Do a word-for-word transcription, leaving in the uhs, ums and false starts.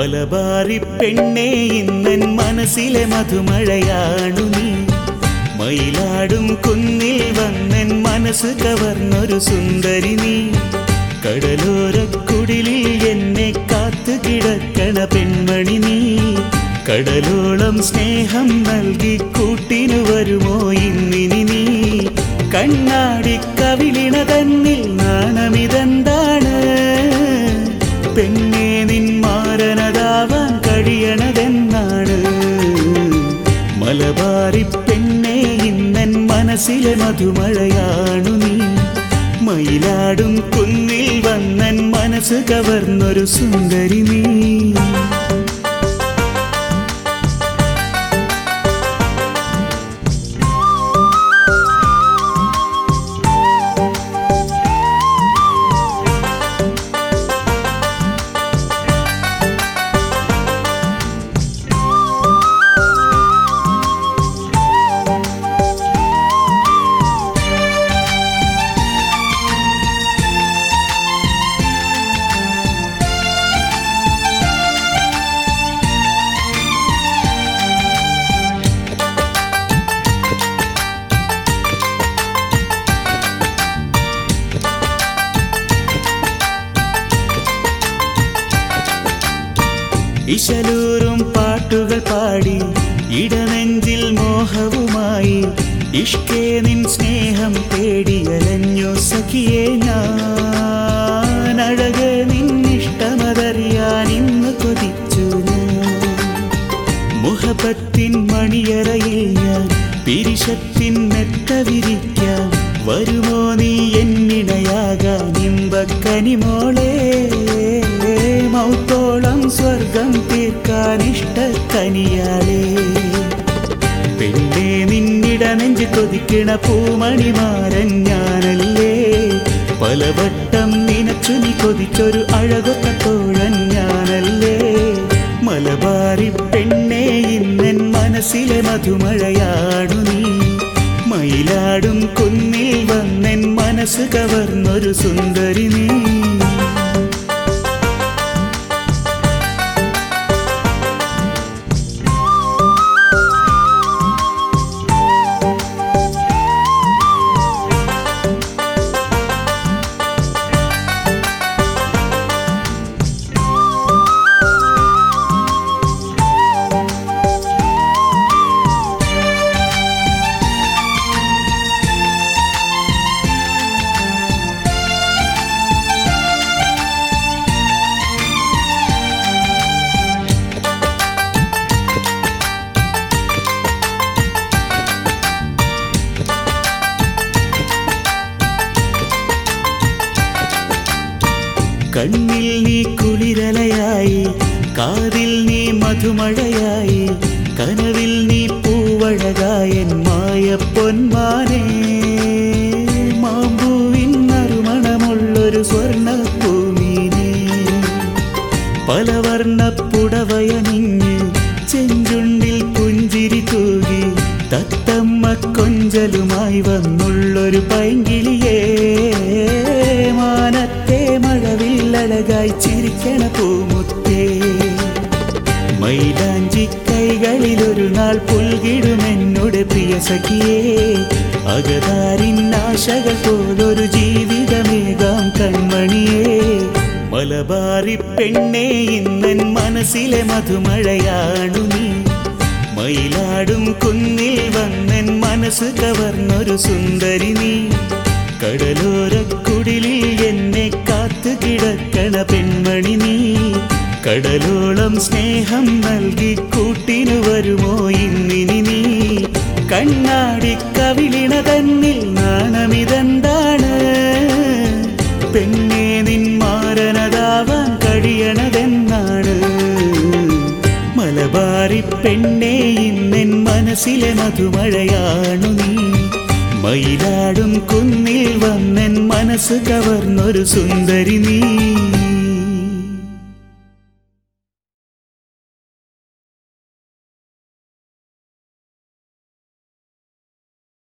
മലബാറി പെണ്ണേ ഇന്നൻ മനസ്സിലെ മധുമഴയാണു നീ. മയിലാടും കുന്നിൽ വന്നൻ മനസ്സ് കവർന്നൊരു സുന്ദരി നീ. കടലോരക്കുടിലിൽ എന്നെ കാത്തു കിടക്കണ പെൺമണി നീ. കടലോളം സ്നേഹം നൽകി കൂട്ടിനു വരുമോ ഇന്നിനി നീ. കണ്ണാടി കവിളിണ തന്നിൽ നാണമിതെന്താണ് പെണ്ണേ, നിൻ മാരനതാവാൻ കഴിയണതെന്നാണ്. മലബാറി പെണ്ണേ ഇന്നൻ മനസ്സിലെ മധുമഴയാണു നീ. മയിലാടും കുന്നിൽ വന്നൻ മനസ്സ് കവർന്നൊരു സുന്ദരി നീ. ഇശലൂറും പാട്ടുകൾ പാടി ഇടനെഞ്ചിൽ മോഹവുമായി ഇഷ്കേ നിൻ സ്നേഹം തേടിയലഞ്ഞു സഖിയേ ഞാൻ. അഴകെ നിന്നിഷ്ടമതറിയാൻ ഇന്ന് കൊതിച്ചു ഞാൻ. മുഹബത്തിൻ മണിയറയിൽ ഞാൻ പിരിശത്തിൻ മെത്ത വിരിക്കാം. വരുമോ നീ എന്നിണയാകാൻ ഇമ്പക്കനിമോളെ. മൗത്തോളം സ്വർഗം തീർക്കാൻ ഇഷ്ടക്കനിയാലേ. പെണ്ണേ നിന്നിട നെഞ്ച് കൊതിക്കണ പൂമണിമാരൻ ഞാനല്ലേ. പലവട്ടം നിനച്ചു നീ കൊതിച്ചൊരു അഴകൊത്ത തോഴൻ ഞാനല്ലേ. മലബാറി പെണ്ണേ ഇന്നൻ മനസ്സിലെ മധുമഴയാണു നീ. മയിലാടും കുന്നിൽ വന്നെൻ മനസ്സ് കവർന്നൊരു സുന്ദരി നീ. കണ്ണിൽ നീ കുളിരലയായി, കാതിൽ നീ മധുമഴയായി, കനവിൽ നീ പൂവഴകായൻ മായ പൊന്മാനേ. മാമ്പൂവിൻ നറുമണമുള്ളൊരു സ്വർണ്ണപ്പൂമീനേ. പലവർണ്ണ പുടവയണിഞ്ഞ് ചെഞ്ചുണ്ടിൽ പുഞ്ചിരി തൂകി തത്തമ്മ കൊഞ്ചലുമായി വന്നുള്ളൊരു പൈങ്കിളിയേ. മാനത്തെ മഴവില്ലഴകായി ചിരിക്കണ പൂമുത്തേ. മൈലാഞ്ചി കൈകളിലൊരു നാൾ പുൽകിടുമെന്നോട് പ്രിയ സഖിയേ. അകതാരിൻ ആശകൾ പോലൊരു ജീവിതമേകാം കൺമണിയേ. മലബാറി പെണ്ണേ ഇന്നൻ മനസ്സിലെ മധുമഴയാണു നീ. മയിലാടും കുന്നിൽ വന്നെൻ മനസ്സ് കവർന്നൊരു സുന്ദരി നീ. കടലോരക്കുടിലിൽ എന്നെ കാത്തു കിടക്കണ പെൺമണി നീ. കടലോളം സ്നേഹം നൽകി കൂട്ടിനു വരുമോ ഇന്നിനി നീ. കണ്ണാടി കവിളിണ തന്നിൽ നാണമിതെന്താണ് പെണ്ണേ, നിൻ മാരനതാവാൻ കഴിയണതെന്നാണ്. മലബാറി പെണ്ണേ ഇന്നെൻ മനസ്സിലെ മധുമഴയാണു നീ. മയിലാടും കുന്നിൽ വന്നെൻ മനസ്സ് കവർന്നൊരു സുന്ദരി നീ.